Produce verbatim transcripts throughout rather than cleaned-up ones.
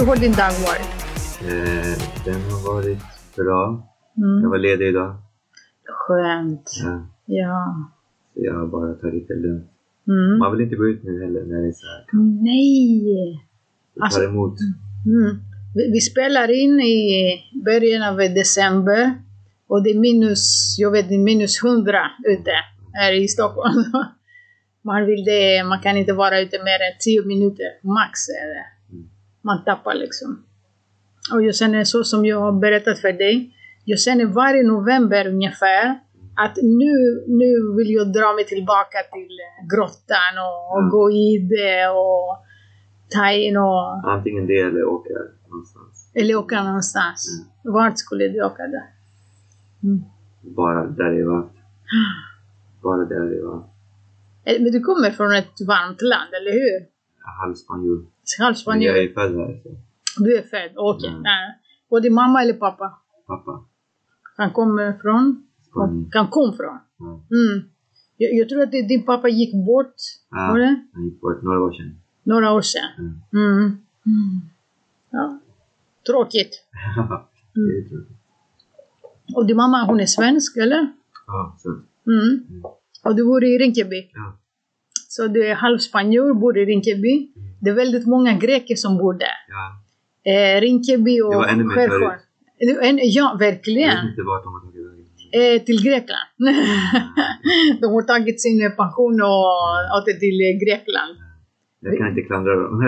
hur har din dag varit? Eh, den har varit bra. Mm. Jag var ledig idag. Skönt. Ja. Ja. Så jag har bara tagit det lugnt. Mm. Man vill inte gå ut nu heller när det är så här. Nej. Det tar Alltså, emot. Mm. Vi, vi spelar in i början av december. Och det är minus, jag vet minus hundra ute här i Stockholm. Man vill det, man kan inte vara ute mer än tio minuter max. Eller? Man tappar liksom. Och jag känner så som jag har berättat för dig. Jag känner varje november ungefär att nu, nu vill jag dra mig tillbaka till grottan och, och mm. gå i det och ta in och... Antingen det eller åka någonstans. Eller åka någonstans. Mm. Vart skulle du åka där? Mm. Bara där det var. Bara där det var. Men du kommer från ett varmt land, eller hur? Halvspanjor. Halvspanjor. Jag är född här. Så. Du är född, okej. Okay. Mm. Och din mamma eller pappa? Pappa. Han kommer från? Spanien. Han kom från? Mm. Mm. Jag, jag tror att det, din pappa gick bort. Ja, var det? han gick bort några år sedan. Några år sedan. Mm. Mm. Mm. Ja. Tråkigt. Mm. Det är tråkigt. Och din mamma, hon är svensk, eller? Ja, så. Mm. Mm. Och du bor i Rinkeby? Ja. Så du är halvspanjor, bor i Rinkeby. Mm. Det är väldigt många greker som bor där. Ja. Eh, Rinkeby och det var ännu mer Skärgård. Ja, verkligen. Jag vet inte vart de har tagit vägen. Eh, till Grekland. De har tagit sin pension och åter till Grekland. Jag kan inte klandra dem.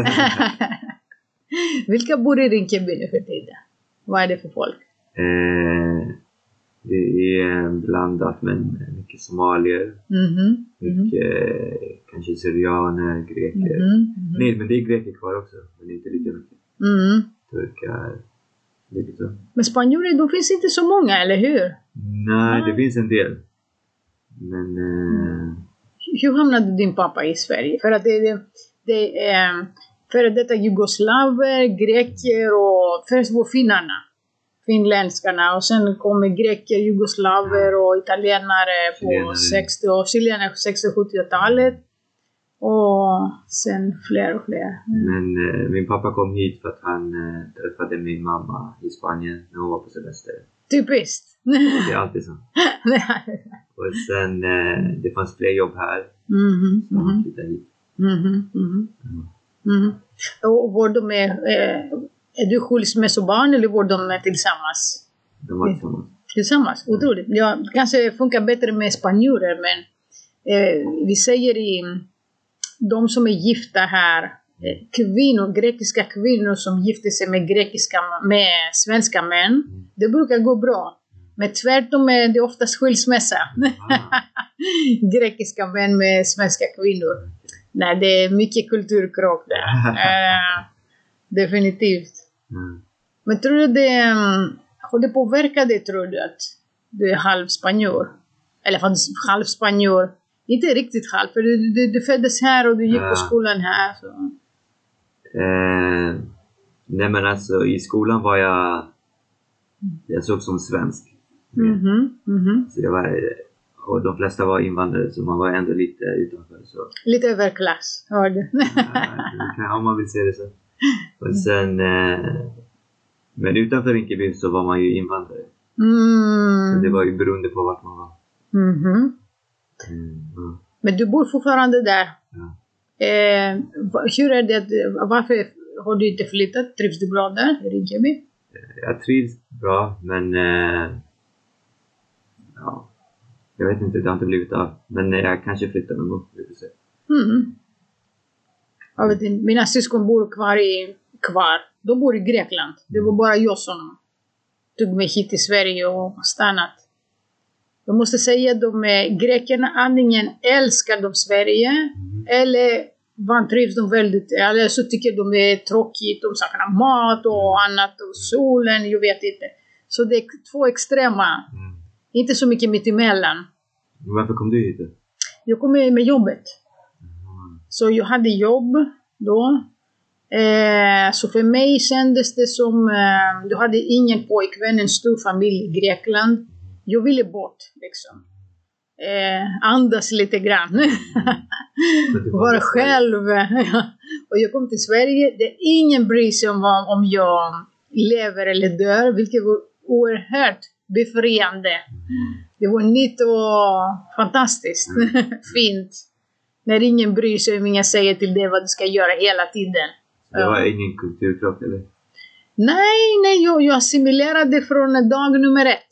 Vilka bor i Rinkeby nu för tiden? Vad är det för folk? Eh, det är blandat med mycket somalier. Mm-hmm. Mycket mm-hmm. kanske syrianer, greker. Mm-hmm. Nej, men det är greker kvar också. Men inte lika mycket. Mm. Turkar. Lite så. Men spanjorer, de finns inte så många, eller hur? Nej, det finns en del. Men... Eh... Hur hamnade din pappa i Sverige? För att det, det, det är före detta jugoslaver, greker och först var finnarna. Finländskarna och sen kommer greker, jugoslaver och italienare på sextio- och chilenare på sextio- och sjuttiotalet. Och sen fler och fler. Mm. Men eh, min pappa kom hit för att han eh, träffade min mamma i Spanien när hon var på semester. Typiskt. Det är alltid så. Och sen eh, det fanns fler jobb här. Mm-hmm. Så han flyttade hit. Mm-hmm. Mm-hmm. Mm-hmm. Och var de med, eh, är du skilsmässobarn eller var de med tillsammans? De var tillsammans. Tillsammans, otroligt. Ja, kanske funkar bättre med spanjorer, men eh, vi säger i de som är gifta här, eh, kvinnor, grekiska kvinnor som gifter sig med grekiska, med svenska män, mm. det brukar gå bra. Men tvärtom är det oftast skilsmässa. Ah. Grekiska män med svenska kvinnor. Nej, det är mycket kulturkrock där. eh, definitivt. Mm. Men tror du det, har det påverkat dig, tror du att du är halvspanjor? Eller halvspanjor. Inte riktigt halv, för du, du, du föddes här och du gick ja. på skolan här. Så. Eh, nej men alltså i skolan var jag, jag såg som svensk. Mm-hmm. Mm-hmm. Så jag var, och de flesta var invandrare så man var ändå lite utanför. Så. Lite överklass, hör du? Ja, om man vill se det så. Och sen, eh, men utanför Rinkeby så var man ju invandrare. Mm. Så det var ju beroende på vart man var. Mm-hmm. Mm, ja. Men du bor fortfarande där. Ja. Eh, hur är det? Varför har du inte flyttat? Trivs du bra där i Rinkeby? Jag trivs bra, men eh, ja, jag vet inte, det har inte blivit av. Men jag kanske flyttar någon gång. Mm. Jag vet inte, mina syskon bor kvar i kvar. De bor i Grekland. Det var bara jag som tog mig hit till Sverige och stannat. Jag måste säga att de är, grekerna antingen älskar de Sverige mm. eller vantrivs de väldigt, eller så tycker de är tråkigt, de saknar mat och annat och solen, jag vet inte. Så det är två extrema, mm. inte så mycket mitt emellan. Varför kom du hit? Jag kom med jobbet. Mm. Så jag hade jobb då. Eh, så för mig kändes det som, eh, jag hade ingen pojkvän, en stor familj i Grekland. Jag ville bort liksom. eh, andas lite grann. Vara själv. Och jag kom till Sverige, det är ingen bryr sig om, om jag lever eller dör, vilket var oerhört befriande. Det var nytt och fantastiskt. Fint. När ingen bryr sig om ingen säger till dig vad du ska göra hela tiden. Det var ja. Ingen kulturkrock eller? Nej, nej, jag, jag assimilerade från dag nummer ett.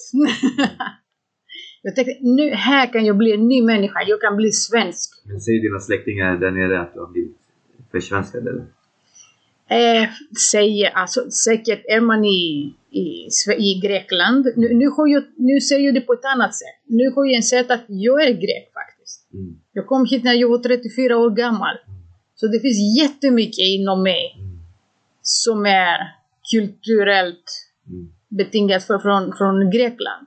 Jag tänkte, nu här kan jag bli en ny människa. Jag kan bli svensk. Men säger dina släktingar där nere att du har blivit försvenskad eller? Eh, säger, alltså säkert är man i, i, i Grekland. Nu, nu, har jag, nu ser jag det på ett annat sätt. Nu har jag insett att jag är grek faktiskt. Mm. Jag kom hit när jag var trettiofyra år gammal. Mm. Så det finns jättemycket inom mig mm. som är kulturellt mm. betingat för, från, från Grekland.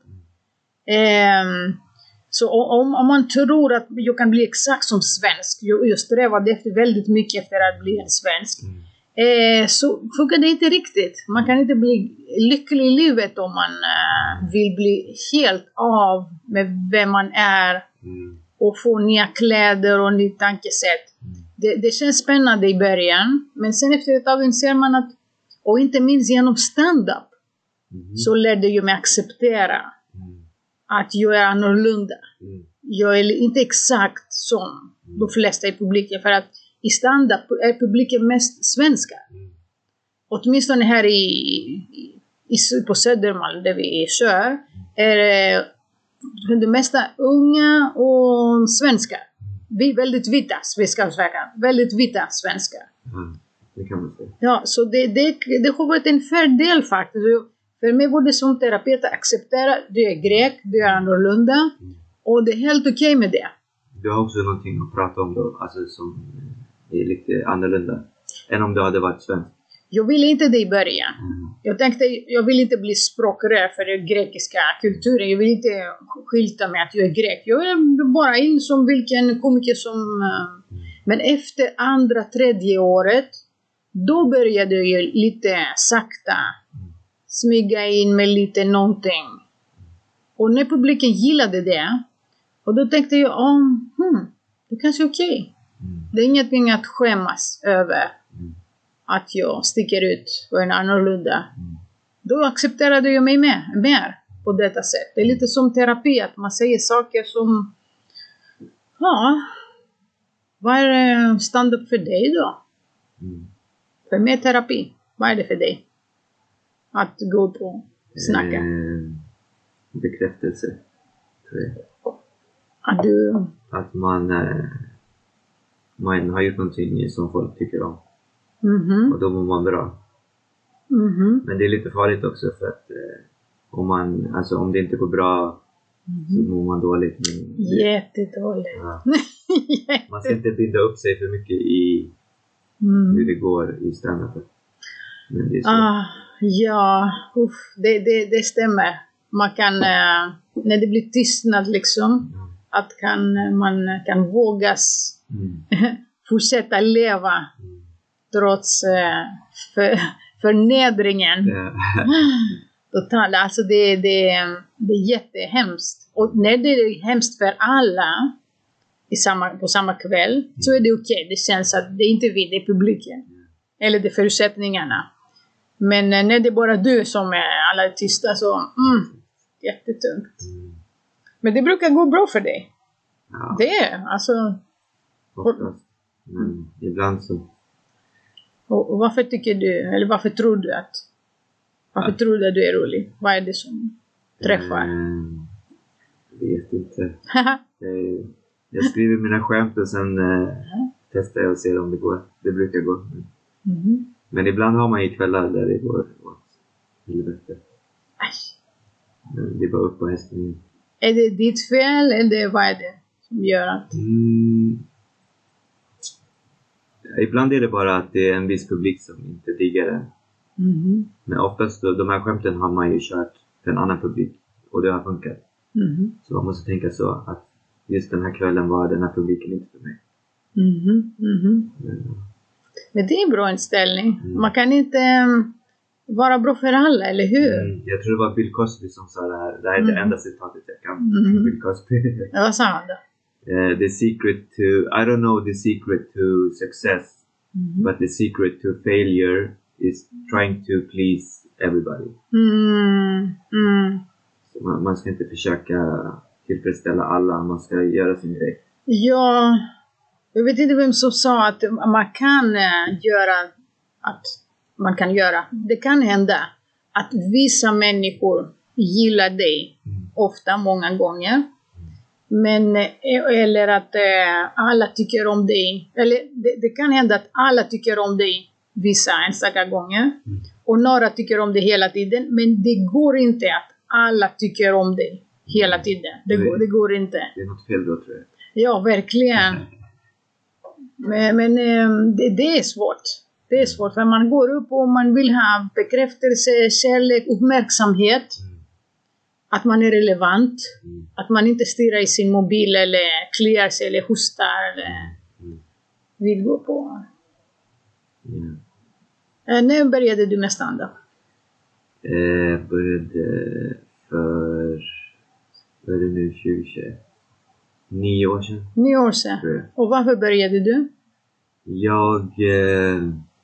Um, så om, om man tror att jag kan bli exakt som svensk, jag, jag strävade efter väldigt mycket efter att bli en svensk, mm. eh, så funkar det inte riktigt. Man kan inte bli lycklig i livet om man uh, vill bli helt av med vem man är mm. och få nya kläder och nytt tankesätt. Mm. Det, det känns spännande i början, men sen efter ett tag inser man att, och inte minst genom stand-up, mm. så lärde jag mig acceptera att jag är annorlunda. Mm. Jag är inte exakt som mm. de flesta i publiken. För att i stand-up är publiken mest svenska. Mm. Åtminstone här i, i, i, på Södermalm där vi kör. Är det mesta unga och svenskar. Vi är väldigt vita svenskar. Väldigt vita svenskar. Mm. Det kan man säga. Ja, så det, det, det har varit en fördel faktiskt. För mig var det som terapeut att acceptera, du är grek, du är annorlunda mm. och det är helt okej okay med det. Du har också någonting att prata om då, alltså som är lite annorlunda än om du hade varit svensk. Jag ville inte det i början. Mm. Jag tänkte, jag vill inte bli språkrör för den grekiska kulturen. Jag vill inte skylta med att jag är grek. Jag är bara in som vilken komiker som... Mm. Men efter andra, tredje året, då började jag lite sakta smyga in med lite någonting. Och när publiken gillade det, och då tänkte jag, oh, hmm, det kanske är okej. Okay. Mm. Det är ingenting att skämmas över mm. att jag sticker ut och är annorlunda. Mm. Då accepterade jag mig med, mer på detta sätt. Det är lite som terapi, att man säger saker som, ja, vad är stand-up för dig då? Mm. För mig terapi, vad är det för dig? Att gå på snacka. Eh, bekräftelse. Tror jag. Att du... Att man, eh, man har gjort någonting som folk tycker om. Mm-hmm. Och då mår man bra. Mm-hmm. Men det är lite farligt också för att eh, om, man, alltså, om det inte går bra mm-hmm. så mår man dåligt. Men det, Jättedåligt. Ja. Jätte... Man ska inte binda upp sig för mycket i mm. hur det går i stand-up. Men det är så. Ah. Ja, uff, det, det, det stämmer. Man kan, eh, när det blir tystnad liksom, mm. att kan, man kan vågas mm. fortsätta leva mm. trots eh, för, förnedringen. Yeah. Total, alltså det, det, det är jättehemskt. Och när det är hemskt för alla i samma, på samma kväll mm. så är det okej. Okay. Det känns att det är inte vi, det är publiken. Mm. Eller det är förutsättningarna. Men när det är bara du som är alla är tysta så, mm, jättetungt. Mm. Men det brukar gå bra för dig. Ja. Det är, alltså... Oftast. Men ibland så... Och, och varför tycker du, eller varför tror du att... Varför ja. tror du att du är rolig? Vad är det som träffar? Mm, jag vet inte. jag, jag skriver mina skämt och sen mm. testar jag och ser om det går. Det brukar gå. Mm. Men ibland har man ju kvällar där det går åt helvete. Det är bara upp på hästen. Är det ditt fel eller vad är det som gör att... Mm. Ibland är det bara att det är en viss publik som inte diggar det. Mm. Men oftast då, de här skämten har man ju kört för en annan publik. Och det har funkat. Mm. Så man måste tänka så att just den här kvällen var den här publiken inte för mig. Mm. Mm. Men, Men det är en bra inställning. Mm. Man kan inte... vara bra för alla, eller hur? Mm, jag tror det var Bill Cosby som sa det här. Det här är mm. det enda citatet jag kan. Mm. Bill Cosby. Ja, vad sa han då? Uh, the secret to, I don't know the secret to success, mm. but the secret to failure is trying to please everybody. Mm. Mm. Så man, man ska inte försöka tillfredsställa alla, man ska göra sin grej. Ja, jag vet inte vem som sa att man kan uh, göra att man kan göra. Det kan hända att vissa människor gillar dig, mm. ofta, många gånger. Mm. Men, eller att eh, alla tycker om dig. Eller det, det kan hända att alla tycker om dig vissa enstaka gånger. Mm. Och några tycker om dig hela tiden. Men det går inte att alla tycker om dig hela tiden. Det, går, det går inte. Det är något fel då, tror jag. Ja, verkligen. Men, men det, det är svårt. Det är svårt, för man går upp och man vill ha bekräftelse, kärlek, uppmärksamhet. Mm. Att man är relevant. Mm. Att man inte stirrar i sin mobil eller kliar sig eller hostar. Eller mm. vill gå på. Mm. Äh, när började du med stand-up? Jag eh, började för, vad är det nu, tjugo tjugo? Nio år sedan. Nio år sedan. Och varför började du? Jag... Eh,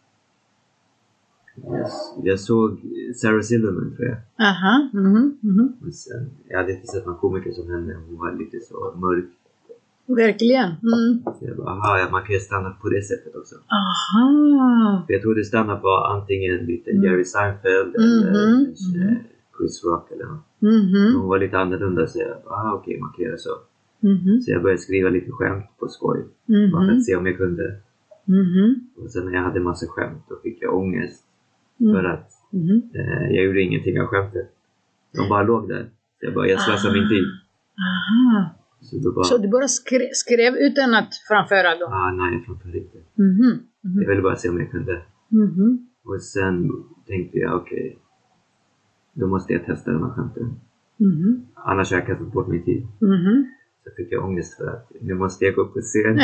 Yes. Jag såg Sarah Silverman, tror jag. Aha. Mm-hmm. Mm-hmm. Sen, jag hade inte sett någon komiker som henne. Hon var lite så mörk. Verkligen. Mm. Så jag bara, aha, man kan ju stanna på det sättet också. Aha. För jag trodde stanna var antingen lite mm. Jerry Seinfeld mm-hmm. eller kanske mm-hmm. Chris Rock eller något. Mm-hmm. Hon var lite annorlunda, så jag bara, aha, okej, man kan göra så. Mm-hmm. Så jag började skriva lite skämt på skoj. Mm-hmm. Bara för att se om jag kunde. Mm-hmm. Och sen när jag hade massa skämt, då fick jag ångest. Mm. För att mm. eh, jag gjorde ingenting av skämtet. De bara låg där. Så jag bara, jag slösade min tid. Aha. Så, då bara, så du bara skrev, skrev utan att framföra då? Ah, nej, jag framförde inte. Mm-hmm. Mm-hmm. Jag ville bara se om jag kunde. Mm-hmm. Och sen tänkte jag, okej. Okay, då måste jag testa de här skämten. Mm-hmm. Annars har jag kastat bort min tid. Mm-hmm. Så fick jag ångest för att nu måste jag gå upp på scen.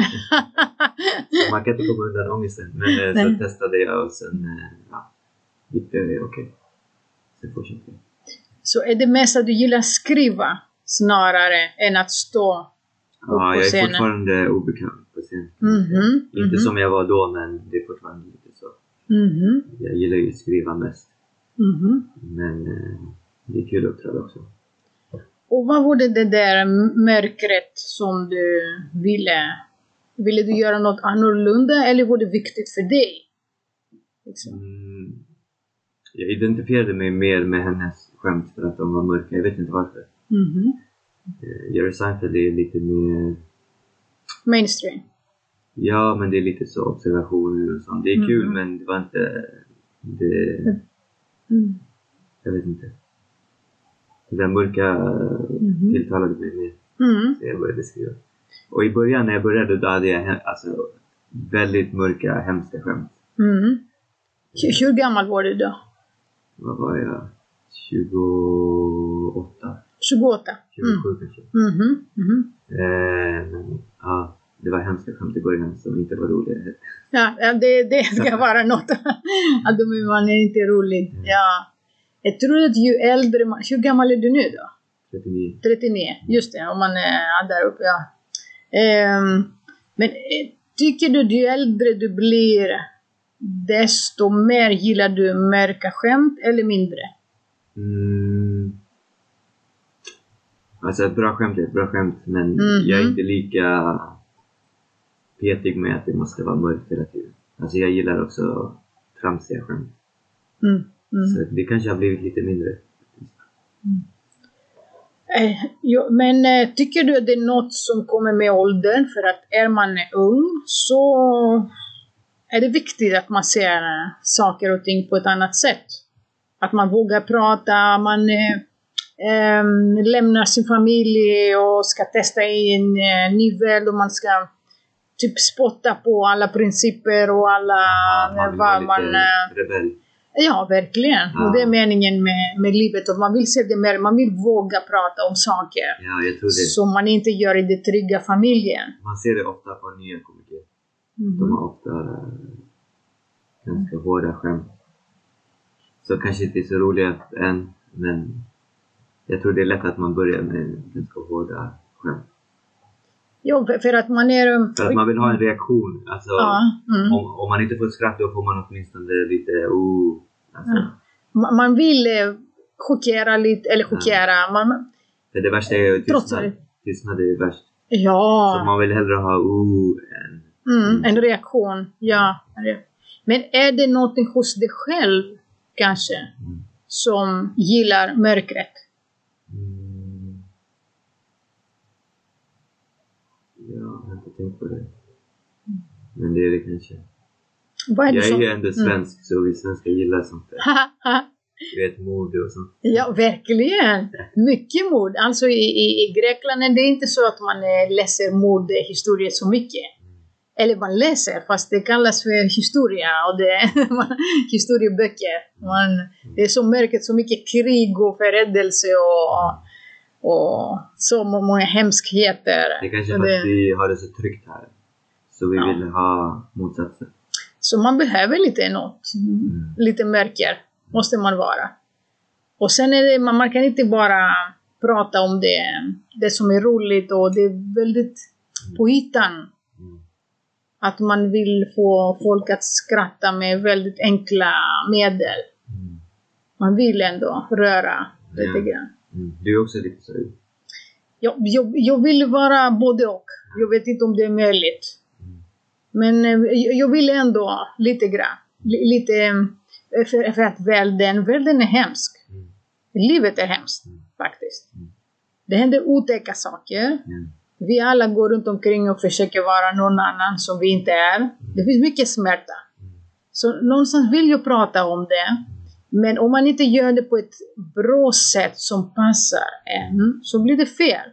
Så man kan inte komma undan ångesten. Men eh, så testade jag och sen... Eh, ja. Okej. Okay. Sen fortsätter jag. Så är det mest att du gillar skriva snarare än att stå upp ja, på scenen? Ja, jag är fortfarande obekant på scenen. Mm-hmm. Inte mm-hmm. som jag var då, men det är fortfarande lite så. Mm-hmm. Jag gillar ju att skriva mest. Mm-hmm. Men eh, det är kul att uppträda också. Och vad var det, det där mörkret som du ville? Ville du göra något annorlunda eller var det viktigt för dig? Liksom. Mm, jag identifierade mig mer med hennes skämt för att de var mörka. Jag vet inte varför. Mm-hmm. Uh, Jerry Seinfeld är lite mer... mainstream. Ja, men det är lite så observationer och sånt. Det är mm-hmm. kul, men det var inte... Det... Mm. Jag vet inte. Den mörka mm-hmm. tilltalade mig mer. Mm. Så jag började skriva. Och i början när jag började, då hade jag alltså, väldigt mörka, hemska skämt. Mm. Hur gammal var du då? Vad var jag? tjugoåtta. tjugoåtta? tjugosju mm. kanske. Mm-hmm. Mm-hmm. Eh, men ja, det var hemska skämt i början som inte var roliga. Ja, det, det ska vara något. Att de man är inte roligt. Mm. Ja. Jag tror att ju äldre man... Hur gammal är du nu då? trettionio. trettionio, just det. Om man är där uppe, ja. Um, men tycker du ju äldre du blir, desto mer gillar du mörka skämt eller mindre? Mm. Alltså ett bra skämt är ett bra skämt, men mm-hmm. jag är inte lika petig med att det måste vara mörkt hela tiden. Alltså jag gillar också tramsiga skämt. Mm. Mm. Så det kanske har blivit lite mindre. Mm. Eh, jo, men eh, tycker du att det är något som kommer med åldern? För att är man ung så är det viktigt att man ser eh, saker och ting på ett annat sätt. Att man vågar prata, man eh, eh, lämnar sin familj och ska testa i en eh, ny värld och man ska typ spotta på alla principer och alla... Ja, man vill vara man, lite rebell. Ja, verkligen. Ja. Och det är meningen med, med livet. Och man vill se det mer. Man vill våga prata om saker. Ja, jag tror det. Som man inte gör i den trygga familjen. Man ser det ofta på nya komiker. Mm-hmm. De har ofta ganska hårda skämt. Så kanske inte är så roliga än, men jag tror det är lätt att man börjar med ganska hårda skämt. Jo, för att man är... För att man vill ha en reaktion. Alltså, ja, mm. om, om man inte får skratt, då får man åtminstone lite... Oh, alltså. ja. Man vill eh, chockera lite, eller chockera. Ja. Man, för det värsta är ju tystnad. Tystnad är värst. Ja. Så man vill hellre ha oh, en... Mm, en reaktion, ja. Men är det någonting hos dig själv, kanske, mm. som gillar mörkret? Mm. Ja, jag har inte tänkt på det. Men det är det kanske. Vad är det jag som... är ju ändå svensk, mm. så vi svenskar gillar sånt där. Du vet, mord och sånt. Ja, verkligen. Mycket mord. Alltså i, i, i Grekland är det inte så att man läser mordhistorier så mycket. Eller man läser, fast det kallas för historia och det är historieböcker. Man, det är så mörkt, så mycket krig och förrädelse och, och så många hemskheter. Det är kanske för det, att vi har det så tryggt här. Så vi ja. vill ha motsatsen. Så man behöver lite något. Mm. Lite mörker måste man vara. Och sen är det, man, man kan inte bara prata om det, det som är roligt och det är väldigt på ytan. Mm. Att man vill få folk att skratta med väldigt enkla medel. Mm. Man vill ändå röra lite ja. grann. Mm. Du är också lite så. Jag, jag, jag vill vara både och. Jag vet inte om det är möjligt. Mm. Men jag, jag vill ändå lite grann. Lite för, för att världen, världen är hemsk. Mm. Livet är hemskt mm. faktiskt. Mm. Det händer otäcka saker. Mm. Vi alla går runt omkring och försöker vara någon annan som vi inte är. Det finns mycket smärta. Så någonstans vill jag prata om det. Men om man inte gör det på ett bra sätt som passar en, så blir det fel.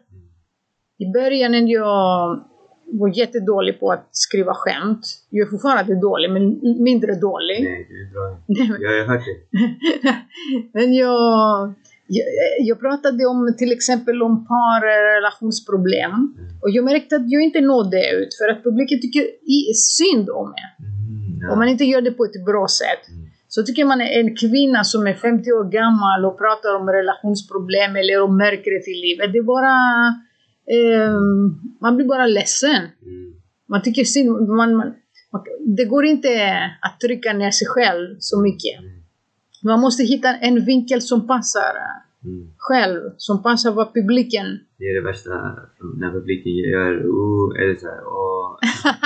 I början när jag var jättedålig på att skriva skämt. Jag är fortfarande dålig, men mindre dålig. Nej, det är bra. Jag har hört det. Men jag... Jag, jag pratade om till exempel om parrelationsproblem mm. och jag märkte att jag inte nådde ut för att publiken tycker i, synd om mig. Mm, ja. Om man inte gör det på ett bra sätt. Mm. Så tycker man en kvinna som är femtio år gammal och pratar om relationsproblem eller om mörkret i livet. Det är bara, eh, man blir bara ledsen. Mm. Man tycker synd, man, man, det går inte att trycka ner sig själv så mycket. Mm. Man måste hitta en vinkel som passar mm. själv, som passar vad publiken... Det är det värsta, när publiken gör, oh, är det så här, åh...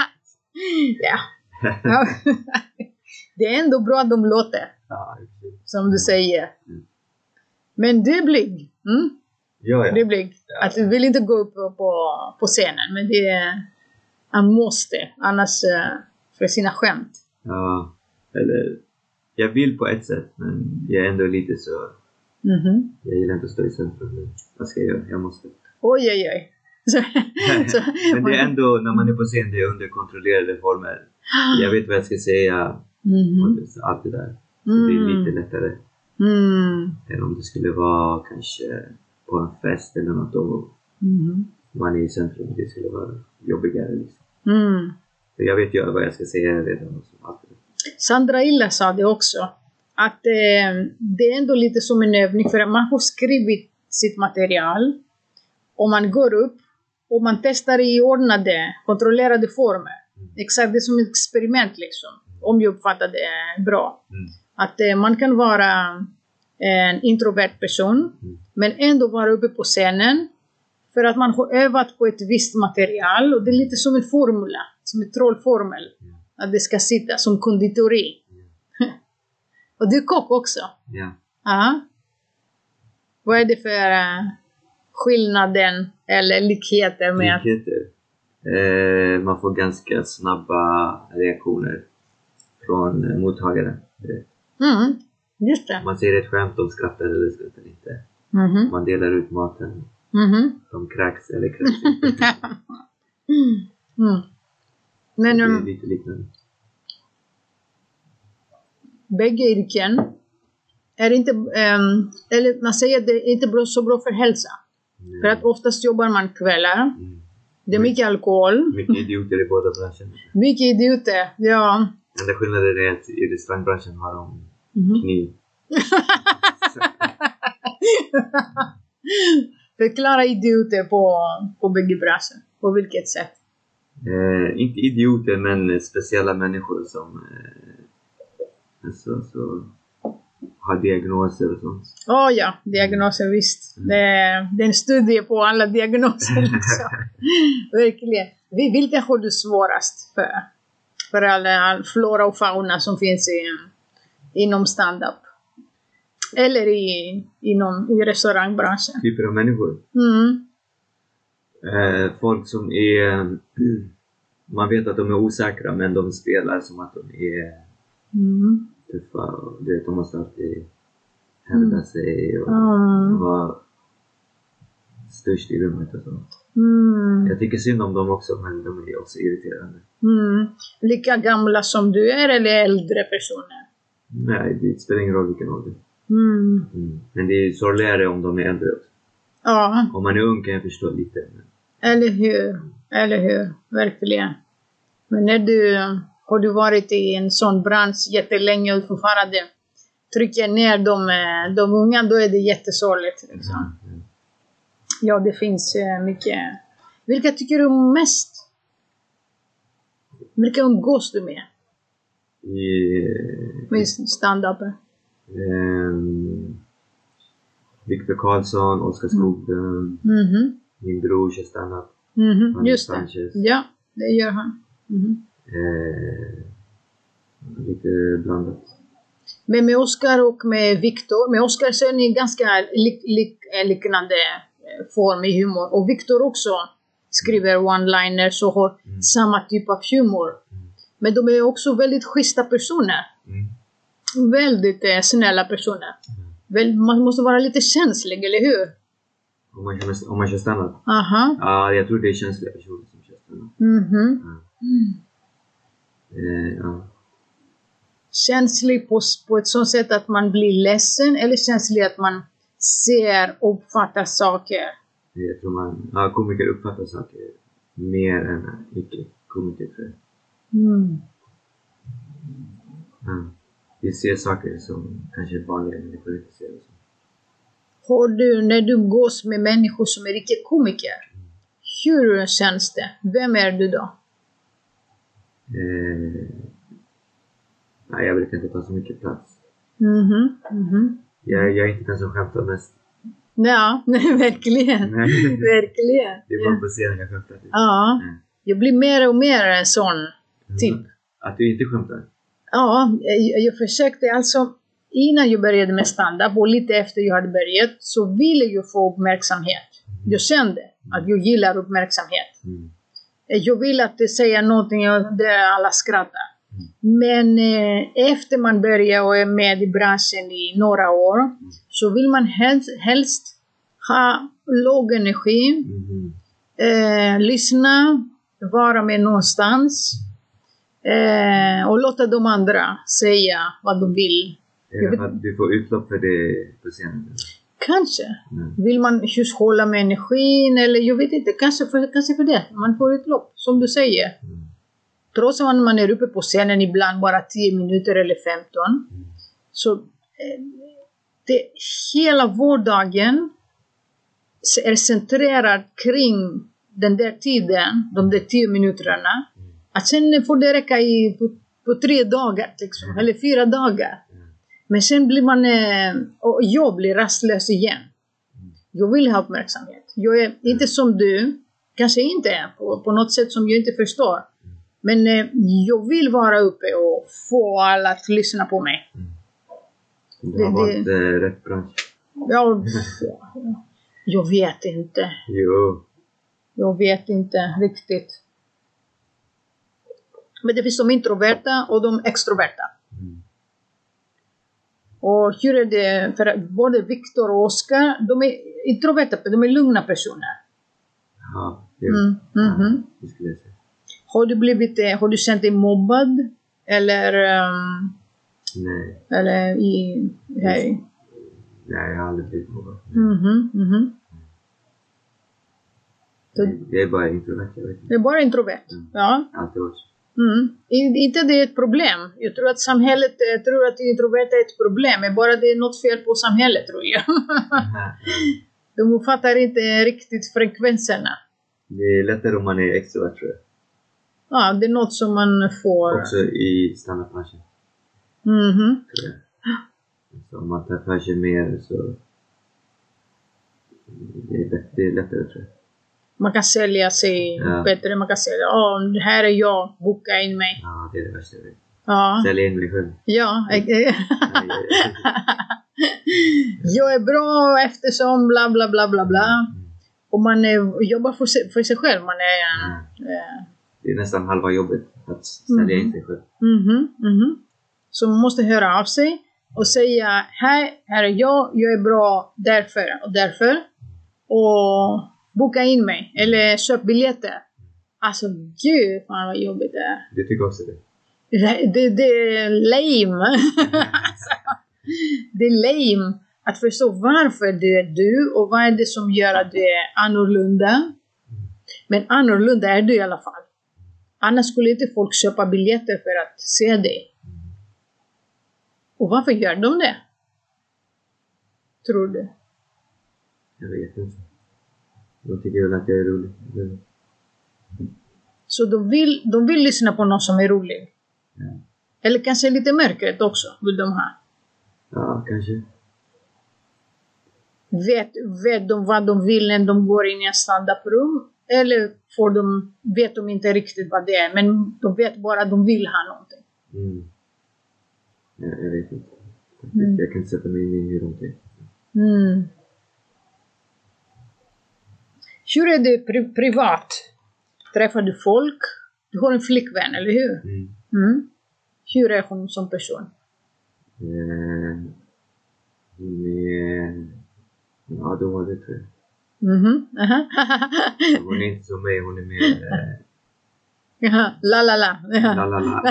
ja. ja. Det är ändå bra att de låter, ja, som du säger. Mm. Men du är blyg. Mm? Ja, ja. Du är blyg. Ja. Att du vill inte gå upp på, på scenen, men det är... Han måste, annars för sina skämt. Ja, eller... Jag vill på ett sätt, men jag är ändå lite så... Mm-hmm. Jag gillar inte att stå i centrum. Vad ska jag göra? Jag måste. Oj, oj, oj. Så, så, men det är ändå, när man är på scen, det är under kontrollerade former. Jag vet vad jag ska säga. Mm-hmm. Allt det där. Så mm. det är lite lättare. Mm. Än om det skulle vara kanske på en fest eller något. Och mm. man är i centrum. Det skulle vara jobbigare. Liksom. Mm. Så jag vet ju vad jag ska säga redan. Allt det där. Sandra Illa sa det också, att eh, det är ändå lite som en övning för att man har skrivit sitt material och man går upp och man testar i ordnade, kontrollerade former. Exakt, det är som ett experiment liksom, om jag uppfattar det bra. Mm. Att eh, man kan vara en introvert person mm. men ändå vara uppe på scenen för att man har övat på ett visst material och det är lite som en formula, som en trollformel. Mm. Att det ska sitta som konditori. Mm. Och du är kock också. Ja. Ja. Vad är det för uh, skillnaden eller likheter med? Likheter? Eh, man får ganska snabba reaktioner från eh, mottagaren. Mm. Just det. Man säger ett skämt, de skrattar eller skrattar inte. Mm-hmm. Man delar ut maten. Mm-hmm. De kräks eller kräks inte. mm. Men det är lite liknande. Bägge yrken är inte, um, eller man säger att det är inte bra, så bra för hälsa. Nej. För att oftast jobbar man kvällar. Mm. Det är mycket alkohol. Mycket idioter i båda branscherna. Mycket idioter, ja. Enda skillnaden är att i restaurangbranschen har de kniv. Förklara idioter på, på byggbranschen. På vilket sätt? Eh, inte idioter, men speciella människor som eh, alltså, så, har diagnoser och sånt. Åh oh, ja, diagnoser visst. Mm. Det, det är en studie på alla diagnoser. Liksom. Verkligen. Vilka har du svårast för? För alla all flora och fauna som finns i, inom stand-up. Eller i, inom, i restaurangbranschen. Typer av människor. Mm. Eh, folk som är... Man vet att de är osäkra, men de spelar som att de är mm. tuffa. Det, de måste alltid hävda mm. sig och mm. vara störst i rummet och så. Mm. Jag tycker synd om dem också, men de är också irriterande. Mm. Lika gamla som du är eller äldre personer? Nej, det spelar ingen roll vilken ålder. Mm. Mm. Men det är sorgligare om de är äldre också. Ja. Om man är ung kan jag förstå lite. Men... Eller hur? Eller hur? Verkligen. Men när du har du varit i en sån bransch jättelänge och fortfarande trycker ner de, de unga, då är det jättesorgligt. Liksom. Mm. Mm. Ja, det finns mycket. Vilka tycker du mest? Vilka umgås du med? I, med stand-up. Um, Victor Karlsson, Oskar Skoglund, mm. mm-hmm. min bror kör stand-up. Mm-hmm. Just det. Ja, det gör han. Mm-hmm. Eh, lite blandat. Men med Oskar och med Victor, med Oskar så är ni ganska lik, lik, liknande form i humor. Och Victor också skriver one-liners och har mm. samma typ av humor. Mm. Men de är också väldigt schyssta personer. Mm. Väldigt eh, snälla personer. Mm. Väl, man måste vara lite känslig, eller hur? Om man kör, om man kör stand-up? Aha. Ja, jag tror det är känsliga personer som kör stand-up. Mm-hmm. Ja. Mm. Eh, ja. Känslig på, på ett sånt sätt att man blir ledsen, eller känslig att man ser och uppfattar saker? Jag tror man, ja, komiker uppfattar saker mer än icke-komiker. Mm. Ja. Vi ser saker som kanske vanliga människor inte ser. Har du, när du gås med människor som är icke-komiker, mm. hur känns det? Vem är du då? Eh, nej, jag brukar inte ta så mycket plats. Mm-hmm. Mm-hmm. Jag, jag är inte den som skämtar mest. Ja, nej, verkligen. Nej. Verkligen. Det är bara på scenen jag skämtar. Ja, mm. Jag blir mer och mer en sån typ. Mm. Att du inte skämtar? Ja, jag, jag försökte alltså, innan jag började med stand-up och lite efter jag hade börjat, så ville jag få uppmärksamhet. Mm. Jag kände att jag gillar uppmärksamhet. Mm. Jag vill att det säger någonting där alla skrattar. Mm. Men eh, efter man börjar och är med i branschen i några år, mm. så vill man helst, helst ha låg energi, mm. eh, lyssna, vara med någonstans eh, och låta de andra säga vad de vill. Är det för att du får utlopp för det på scenen? Kanske. Mm. Vill man just hålla med energin, eller jag vet inte, kanske för, kanske för det. Man får utlopp, som du säger. Mm. Trots att man är uppe på scenen ibland bara tio minuter eller femton. Mm. Så eh, det, hela vardagen är centrerad kring den där tiden, de där tio minuterna. Mm. Att sen får det räcka i, på, på tre dagar, liksom, mm. eller fyra dagar. Mm. Men sen blir man, eh, och jag blir rastlös igen. Mm. Jag vill ha uppmärksamhet. Jag är inte som du, kanske inte på, på något sätt som jag inte förstår. Mm. Men eh, jag vill vara uppe och få alla att lyssna på mig. Mm. Du har valt det, det, rätt bransch. Ja, jag vet inte. Jo. Jag vet inte riktigt. Men det finns de introverta och de extroverta. Mm. Och hur är det, för både Victor och Oskar, de är introverta, de är lugna personer. Ja, det mm. mm-hmm. ja, det skulle jag säga. Har du blivit, har du känt dig mobbad? Eller, um, nej. Eller i, hej? Nej, jag har aldrig blivit mobbad. Mhm, mhm. Jag är bara introvert, jag vet inte. Det är bara introvert, mm. ja. Alltid varit. Mm. Inte det är ett problem. Jag tror att samhället, jag tror att introverta är ett problem. Men bara det är något fel på samhället, tror jag. De uppfattar inte riktigt frekvenserna. Det är lättare om man är extrovert, tror jag. Ja, det är något som man får... Också i standardbranschen. Mhm. Tror jag. Så om man tar för sig mer så... Det är, lätt, det är lättare, tror jag. Man kan sälja sig ja. bättre. Man kan säga, ja, oh, här är jag, boka in mig. Ja, det är det värsta jag vet. Ja. Sälja in mig själv. Ja. Jag är bra eftersom bla bla bla bla bla. Mm. Och man är, jobbar för sig, för sig själv. Man är, mm. äh, det är nästan halva jobbet att sälja mm. in sig själv. Mm-hmm, mm-hmm. Så man måste höra av sig och säga, här, här är jag, jag är bra därför och därför. Och boka in mig, eller köp biljetter. Alltså, gud, fan vad jobbigt det är. Du tycker också det? Det, det, det är lame. Alltså, det är lame att förstå varför du är du och vad är det som gör att du är annorlunda. Men annorlunda är du i alla fall. Annars skulle inte folk köpa biljetter för att se dig. Och varför gör de det? Tror du? Jag vet inte. De tycker väl att jag är rolig. Så de vill, de vill lyssna på någon som är rolig. Ja. Eller kanske lite mörkret också vill de ha. Ja, kanske. Vet, vet de vad de vill när de går in i en stand-up-rum? Eller får de, vet de inte riktigt vad det är. Men de vet bara att de vill ha någonting. Mm. Ja, jag vet inte. Mm. Jag kan inte sätta mig in i hur de tänker. Mm. Hur är det pri- privat? Träffar du folk? Du har en flickvän, eller hur? Mm. Mm. Hur är hon som person? Eh, hon är... Ja, då var det tror jag. Mhm. Hon är inte som mig, hon är mer... Eh... Ja, la la la. La la la.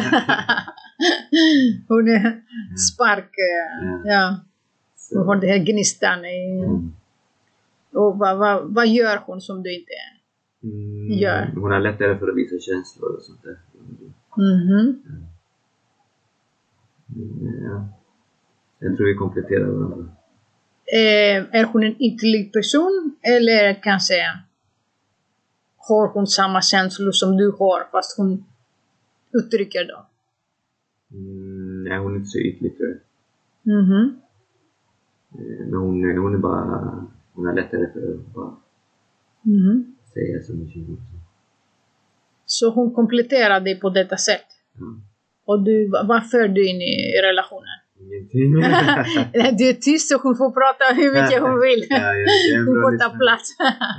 Hon är spark. Ja. Ja. Hon har det här gnistan i... Mm. Och vad, vad, vad gör hon som du inte mm, gör? Hon har lättare för att visa känslor och sånt där. Mhm. Mm, ja. Jag tror vi kompletterar varandra. Eh, är hon en ytlig person? Eller kanske har hon samma känslor som du har fast hon uttrycker dem? Mm, nej, hon är inte så ytlig tror jag. Mhm. Eh, men hon, hon är bara... Hon har lättare för att bara mm. säga som en känner. Så hon kompletterar dig på detta sätt? Mm. Och du, vad för du in i relationen? Ingenting. Du är tyst och hon får prata hur mycket hon vill. Ja, ja, hon får ta plats.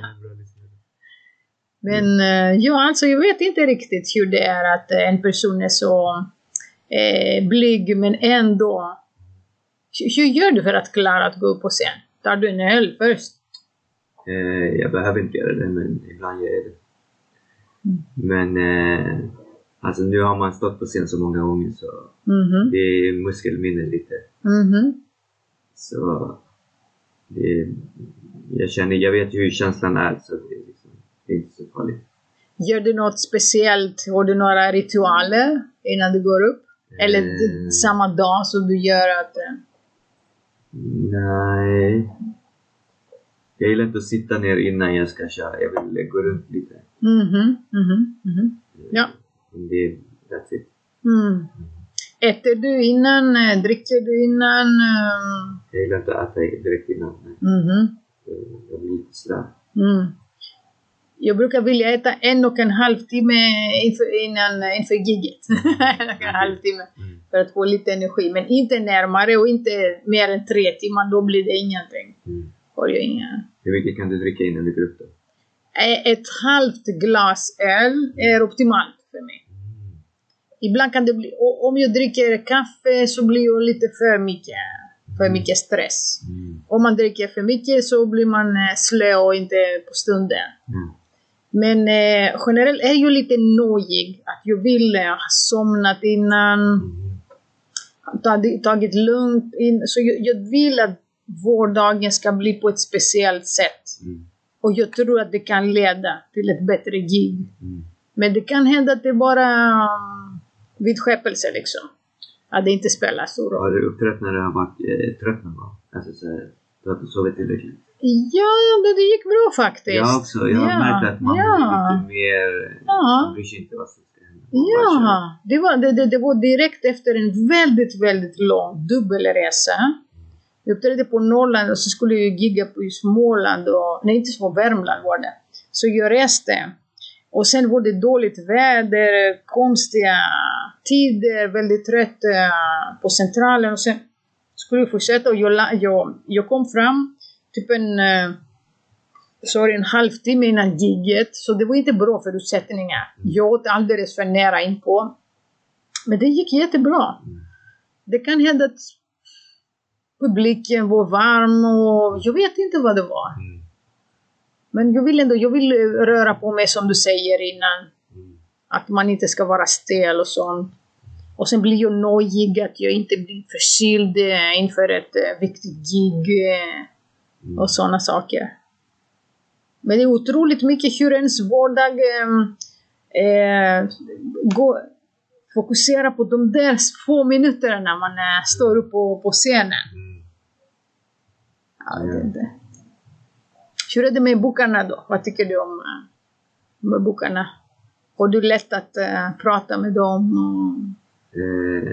Men ja, alltså jag vet inte riktigt hur det är att en person är så eh, blyg men ändå. Hur gör du för att klara att gå upp på scen? Tar du en öl först? Eh, jag behöver inte göra det, men ibland gör jag det. Mm. Men eh, alltså nu har man stått på scen så många gånger så mm-hmm. det är muskelminne lite. Mm-hmm. Så det, jag känner, jag vet hur känslan är så det är, liksom, det är inte så farligt. Gör du något speciellt? Har du några ritualer innan du går upp? Eh, Eller samma dag som du gör att... Eh, Nej. Jag gillar inte att sitta ner innan jag ska köra. Jag vill gå runt lite. Mhm, mhm, mhm. Ja. Det är that's it. Mm. Äter du innan? Dricker du innan? Jag gillar inte att äta direkt innan. Mhm. Jag blir lite slö. Mm. Jag brukar vilja äta en och en halv timme inför, innan, inför giget. en och en halv timme. Mm. För att få lite energi. Men inte närmare och inte mer än tre timmar. Då blir det ingenting. Mm. Jag inga... Hur mycket kan du dricka innan du går upp då? Ett halvt glas öl är optimalt för mig. Mm. Ibland kan det bli... Om jag dricker kaffe så blir jag lite för mycket, för mycket stress. Mm. Om man dricker för mycket så blir man slö och inte på stunden. Mm. Men eh, generellt är jag ju lite nojig. Att jag vill ha somnat innan. Mm. Tagit, tagit lugnt in. Så jag, jag vill att vårdagen ska bli på ett speciellt sätt. Mm. Och jag tror att det kan leda till ett bättre gig. Mm. Men det kan hända att det är bara um, vidskepelse liksom. Att det inte spelar stor roll. Har du uppträtt när du har varit eh, trött någon gång? Alltså så här, du har inte sovit tillräckligt? Ja, det, det gick bra faktiskt. Jag också. Jag har ja. märkt att man ja. blir lite mer... Ja. Man bryr sig inte vad som ska hända. Ja, det var, det, det, det var direkt efter en väldigt, väldigt lång dubbelresa. Jag uppträdde på Norrland och så skulle jag gigga på i Småland. Och, nej, inte på Värmland var det. Så jag reste. Och sen var det dåligt väder, konstiga tider, väldigt trött på Centralen. Och sen skulle jag fortsätta och jag, jag, jag kom fram typ en, sorry, en halvtimme innan gigget. Så det var inte bra förutsättningar. Jag åt alldeles för nära in på. Men det gick jättebra. Det kan hända att publiken var varm och jag vet inte vad det var. Mm. Men jag vill ändå, jag vill röra på mig som du säger innan. Mm. Att man inte ska vara stel och sånt. Och sen blir jag nojig att jag inte blir förkyld inför ett uh, viktigt gig. Mm. Och sådana saker. Men det är otroligt mycket hur ens vardag um, eh, går, fokusera på de där få minuterna när man uh, står upp på, på scenen. Mm. Ja, det, det. Hur är det med bokarna då? Vad tycker du om uh, med bokarna? Har du lätt att uh, prata med dem? Och... Eh,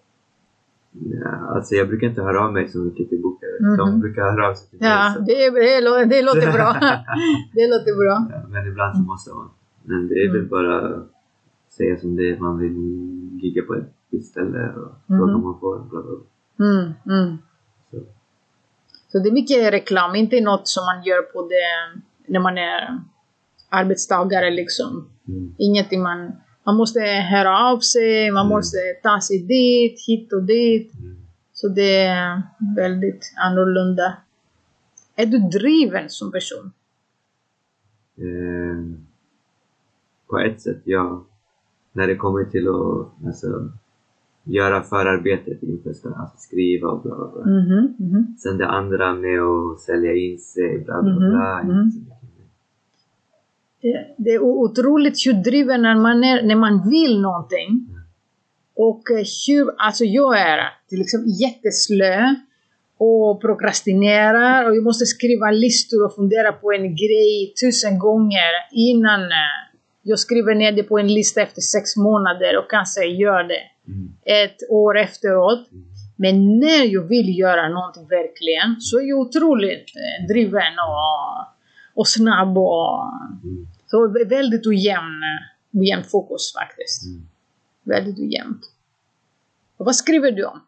ja, alltså jag brukar inte höra av mig så mycket till bokare. Mm-hmm. De brukar höra av sig till mig. Ja, det, det, det låter bra. Det låter bra. Ja, men ibland så måste man. Men det är mm. väl bara säga som det är. Man vill gigga på ett visst ställe och fråga mm. om man får. Bla bla. Mm, mm. Så. Så det är mycket reklam. Inte något som man gör på det när man är arbetstagare liksom. Mm. Ingenting man... Man måste höra av sig, man mm. måste ta sig dit, hit och dit. Mm. Så det är väldigt annorlunda. Är du driven som person? Eh, på ett sätt, ja. När det kommer till att alltså, göra förarbetet inför alltså skriva och bla bla bla. Mm-hmm. Mm-hmm. Sen det andra med att sälja in sig, bla bla bla. Mm-hmm. Det är otroligt hur driven när man, är, när man vill någonting. Mm. Och hur, alltså jag är till exempel jätteslö och prokrastinerar och jag måste skriva listor och fundera på en grej tusen gånger innan jag skriver ner det på en lista efter sex månader och kanske gör det mm. ett år efteråt. Mm. Men när jag vill göra någonting verkligen så är jag otroligt driven och, och snabb och mm. så väldigt ojämn, ojämn fokus faktiskt. Mm. Väldigt ojämnt. Och vad skriver du om?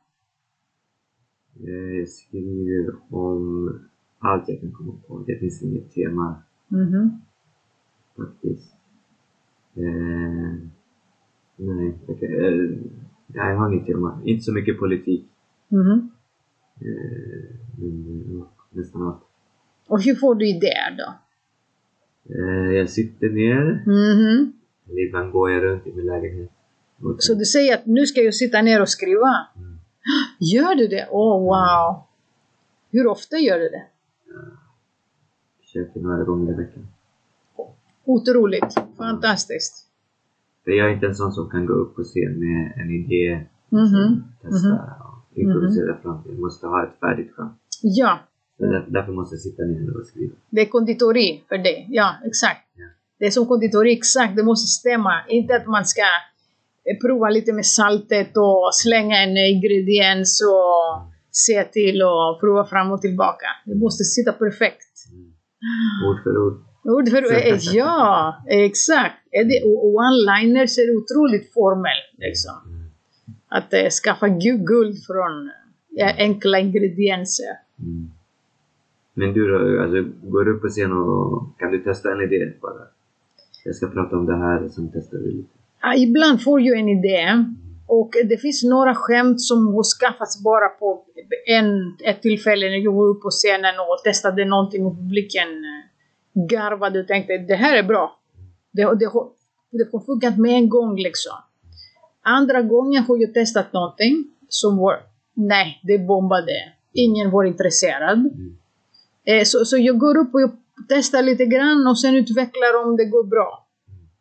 Jag skriver om allt jag kan komma på. Det finns inget tema. Mm-hmm. Faktiskt. Eh, nej, okay. eh, jag har inget tema. Inte så mycket politik. Mm-hmm. Eh, men, ja, nästan allt. Och hur får du idéer då? Jag sitter ner. Mm-hmm. Ibland går jag runt i min lägenhet. Så du säger att nu ska jag sitta ner och skriva? Mm. Gör du det? Åh, oh, wow. Hur ofta gör du det? Ja. Försöker några gånger i veckan. Otroligt. Fantastiskt. För jag är inte en sån som kan gå upp på scen med en idé. Mm-hmm. Testa mm-hmm. och improvisera mm-hmm. fram. Jag måste ha ett färdigt skämt. Ja. Där, därför måste jag sitta ner och skriva. Det är konditori för dig. Ja, exakt. Ja. Det är som konditori, exakt. Det måste stämma. Inte att man ska prova lite med saltet och slänga en ingrediens och mm. se till och prova fram och tillbaka. Det måste sitta perfekt. Mm. Ord för ord. Ord för ord. Ja, exakt. Och one-liners är otroligt formell. Liksom. Mm. Att äh, skaffa guld från äh, enkla ingredienser. Mm. Men du då, alltså, går du upp på scen och kan du testa en idé bara? Jag ska prata om det här, som testar du lite. Ja, ibland får jag en idé. Mm. Och det finns några skämt som har skaffats bara på en, ett tillfälle när jag var upp på scenen och testade någonting och publiken garvade och tänkte det här är bra. Det, det, har, det har funkat med en gång liksom. Andra gången har jag testat någonting som var, nej, det bombade. Ingen var intresserad. Mm. Så, så jag går upp och jag testar lite grann och sen utvecklar om det går bra.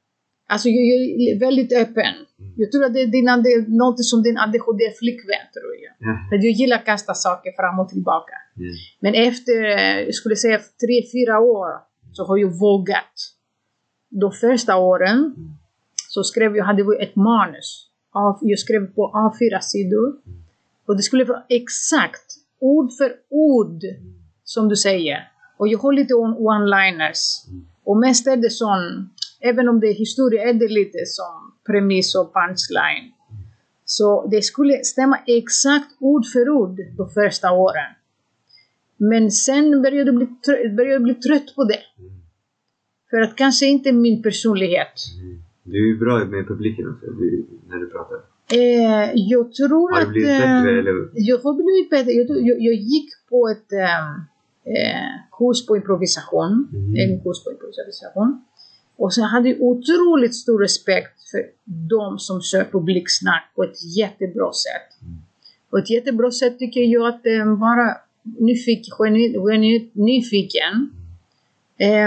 Alltså jag, jag är väldigt öppen. Mm. Jag tror att det är din, något som din A D H D-flickvän, tror jag. Ja. För jag gillar att kasta saker fram och tillbaka. Mm. Men efter, jag skulle säga tre, fyra år, så har jag vågat. De första åren mm. så skrev jag, hade ett manus. Jag skrev på A fyra sidor. Mm. Och det skulle vara exakt, ord för ord, mm. som du säger. Och jag har lite one-liners. Mm. Och mest är det sån, även om det är historia, är det lite som premiss och punchline. Mm. Så det skulle stämma exakt ord för ord de första åren. Men sen började jag bli, trö- började jag bli trött på det. Mm. För att kanske inte min personlighet. Mm. Du är ju bra med publiken också, du, när du pratar. Eh, jag tror har du blivit att... bättre, eller? Jag har blivit bättre. Jag, jag, jag gick på ett eh, kurs på improvisation. Mm. En kurs på improvisation. Och sen hade jag otroligt stor respekt för de som kör publiksnack på ett jättebra sätt. Mm. Och ett jättebra sätt tycker jag att eh, vara nyfiken, genuint nyfiken. Eh,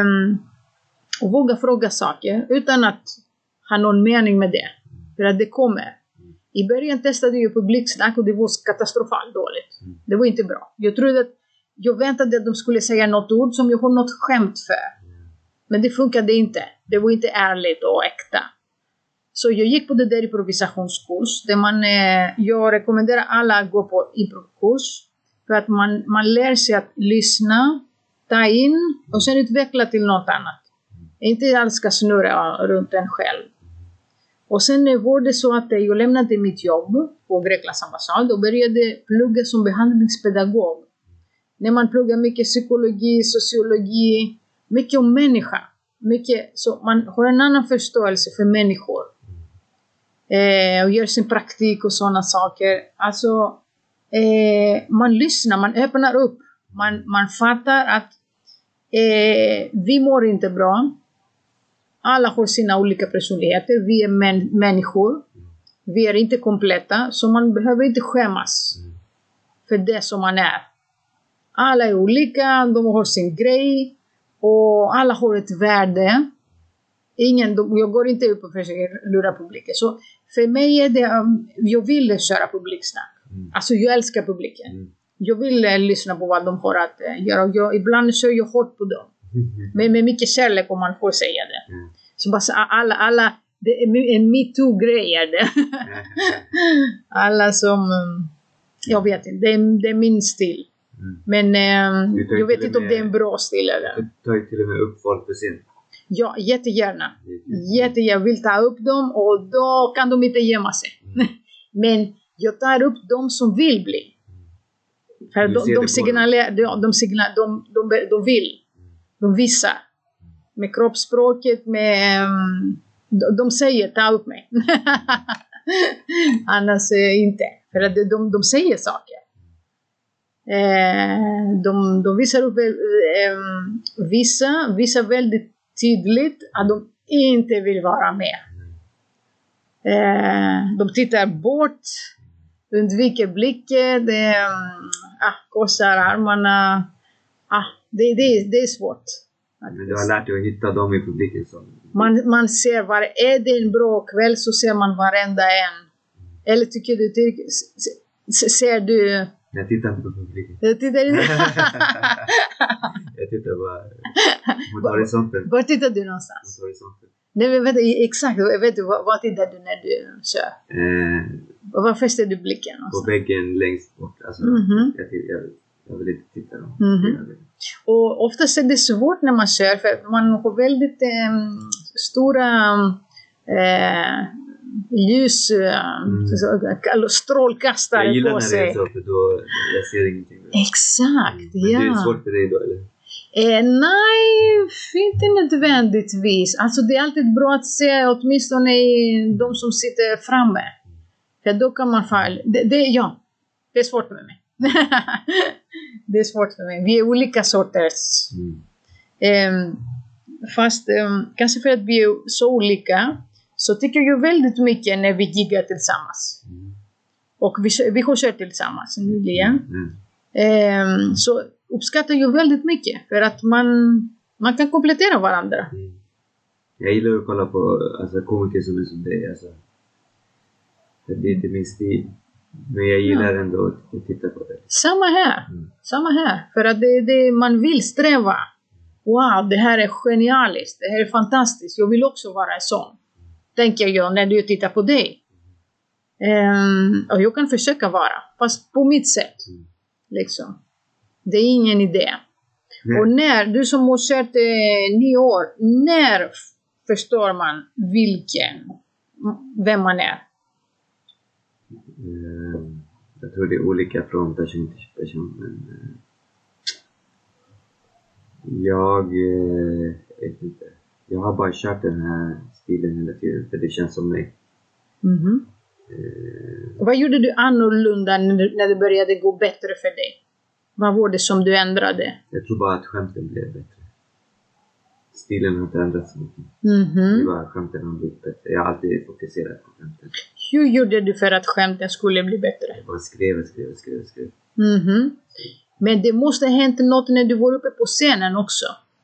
och våga fråga saker utan att ha någon mening med det. För att det kommer. I början testade jag publiksnack och det var katastrofalt dåligt. Mm. Det var inte bra. Jag trodde att jag väntade att de skulle säga något ord som jag har något skämt för. Mm. Men det funkade inte. Det var inte ärligt och äkta. Så jag gick på det där improvisationskurs. Där man, eh, jag rekommenderar alla att gå på improvkurs. För att man, man lär sig att lyssna, ta in och sen utveckla till något annat. Mm. Inte alls ska snurra runt en själv. Och sen var det så att jag lämnade mitt jobb på Greklands ambassad och började plugga som behandlingspedagog. När man pluggar mycket psykologi, sociologi, mycket om människa. Mycket, så man har en annan förståelse för människor. Eh, och gör sin praktik och sådana saker. Alltså, eh, man lyssnar, man öppnar upp. Man, man fattar att eh, vi mår inte bra. Alla har sina olika personligheter. Vi är män, människor. Vi är inte kompletta. Så man behöver inte skämmas för det som man är. Alla är olika. De har sin grej. Och alla har ett värde. Ingen, de, jag går inte upp och försöker lura publiken. Så för mig är det... Um, jag vill köra publiksnack. Mm. Alltså jag älskar publiken. Mm. Jag vill uh, lyssna på vad de har att uh, göra. Jag, ibland kör jag hårt på dem. Mm. Men med mycket kärlek om man får säga det. Mm. Så bara alla, alla, det är en MeToo-grej det. Alla som, jag vet inte, det är, det är min stil. Mm. Men eh, jag vet inte om det är en bra stil eller. Du tar till och med upp folk på scen. Ja, jättegärna. Jättegärna vill ta upp dem och då kan de inte gömma sig. Mm. Men jag tar upp dem som vill bli. För de, de signalerar, de, de, signaler, de, de, de vill. De visar. Med kroppsspråket, med... Um, de, de säger, ta upp mig. Annars eh, inte. För att de, de säger saker. Eh, de, de visar upp... Eh, vissa visar väldigt tydligt att de inte vill vara med. Eh, de tittar bort. Undviker blicken. Eh, ah, korsar armarna. Ah, det, det, det är svårt. Men du har lärt dig att hitta dem i publiken som... Man, man ser, var är det en bra kväll så ser man varenda en. Eller tycker du, ser du... Jag tittar inte på publiken. Jag tittar inte. Jag tittar bara mot horisonten. Var tittar du någonstans? Mot horisonten. Nej, men vet du, exakt, vet du, vad tittar du när du kör? Eh, var fäster du blicken någonstans? På väggen längst bort. Alltså, mm-hmm. jag, jag, jag vill inte titta dem. Mm-hmm. Och oftast är det svårt när man kör för man har väldigt eh, stora eh, ljus mm. strålkastare på sig. Jag gillar när det är så för då jag ser ingenting. Exakt, mm. Men ja. det är svårt för dig då eller? Eh, nej, inte nödvändigtvis. Alltså det är alltid bra att se åtminstone de som sitter framme. För då kan man falla. Det, det, ja, det är svårt för mig. Det är svårt för mig. Vi är olika sorters. Mm. Eh, fast eh, kanske för att vi är så olika så tycker jag väldigt mycket när vi giggar tillsammans. Mm. Och vi, vi har kört tillsammans nyligen. Mm. Eh, så uppskattar jag väldigt mycket för att man, man kan komplettera varandra. Mm. Jag gillar att kolla på alltså, komiker som är som dig. Alltså. Det är inte min stil. Men jag gillar ja. ändå att titta på det. Samma här. Mm. Samma här. För att det, det, man vill sträva. Wow, det här är genialiskt. Det här är fantastiskt. Jag vill också vara en sån. Tänker jag när du tittar på dig. Um, och jag kan försöka vara. Fast på mitt sätt. Mm. Liksom. Det är ingen idé. Mm. Och när du som Mozart är nio år. När förstår man vilken. Vem man är. Mm. Jag tror det är olika från person till person. Men, uh, jag uh, vet inte. Jag har bara kört den här stilen hela tiden. För det känns som mig. Mm-hmm. Uh, Vad gjorde du annorlunda när du, när det började gå bättre för dig? Vad var det som du ändrade? Jag tror bara att skämten blev bättre. Stilen har inte ändrats så mycket. Mm-hmm. Det var skämten har blivit bättre. Jag har alltid fokuserat på skämten. Hur gjorde du för att skämten skulle bli bättre? Jag bara skrev, skrev, skrev, skrev. Mm-hmm. Men det måste ha hänt något när du var uppe på scenen också.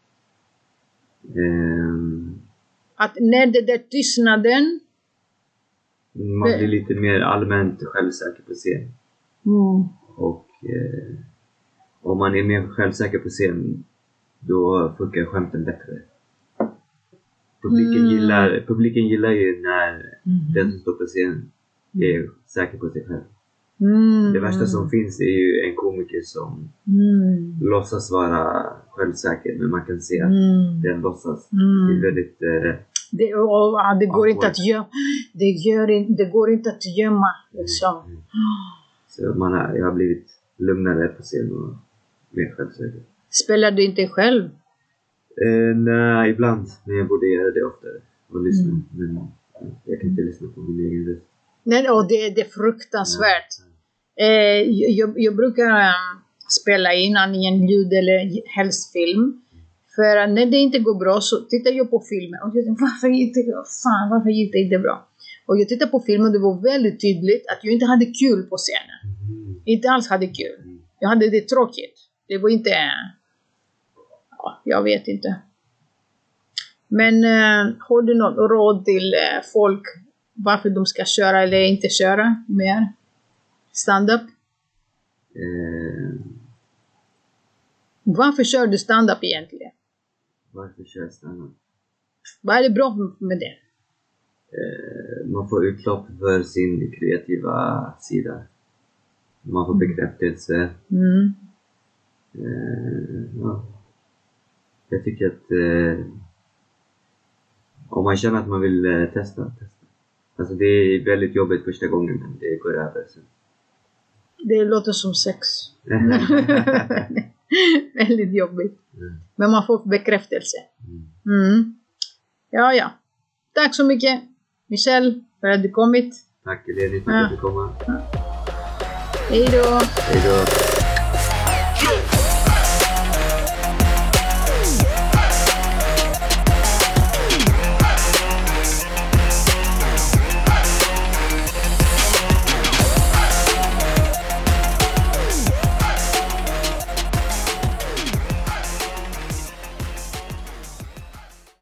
Um, att när det där tystnaden... Man blir lite mer allmänt självsäker på scen. Mm. Och eh, om man är mer självsäker på scen, då funkar skämten bättre. Publiken, mm. gillar, publiken gillar ju när mm. den som står på scen är säker på sig själv. Mm. Det värsta som finns är ju en komiker som mm. låtsas vara självsäker, men man kan se att mm. den låtsas. Mm. Det är väldigt... Eh, det, och, det, går inte att gömma, det, gör, det går inte att gömma. Liksom. Mm. Så man har, jag har blivit lugnare på scen och mer självsäker. Spelar du inte själv? Eh, nej, ibland. Men jag borde göra det oftare. Och lyssna. Mm. Men jag kan inte lyssna på min egen röst. Nej, och det, det är fruktansvärt. Ja. Eh, jag, jag brukar um, spela in antingen ljud eller helst film. För när det inte går bra så tittar jag på filmen. Och jag tänker, varför gick det, fan, varför gick det inte bra? Och jag tittar på filmen och det var väldigt tydligt att jag inte hade kul på scenen. Mm. Inte alls hade kul. Mm. Jag hade det tråkigt. Det var inte... Ja, jag vet inte. Men äh, har du något råd till äh, folk varför de ska köra eller inte köra mer stand-up? Mm. Varför kör du stand-up egentligen? Varför kör jag stand-up? Vad är det bra med det? Eh, man får utlopp för sin kreativa sida. Man får bekräftelse. Mm. Eh, ja. Jag tycker att eh, om man känner att man vill eh, testa, testa. Alltså det är väldigt jobbigt första gången, men det går över sen. Det låter som sex. Väldigt jobbigt. Mm. Men man får bekräftelse. Mm. Mm. Ja, ja. Tack så mycket, Michel, för att du kommit. Tack, Eleni, för att du kom. Hej då. Hej då.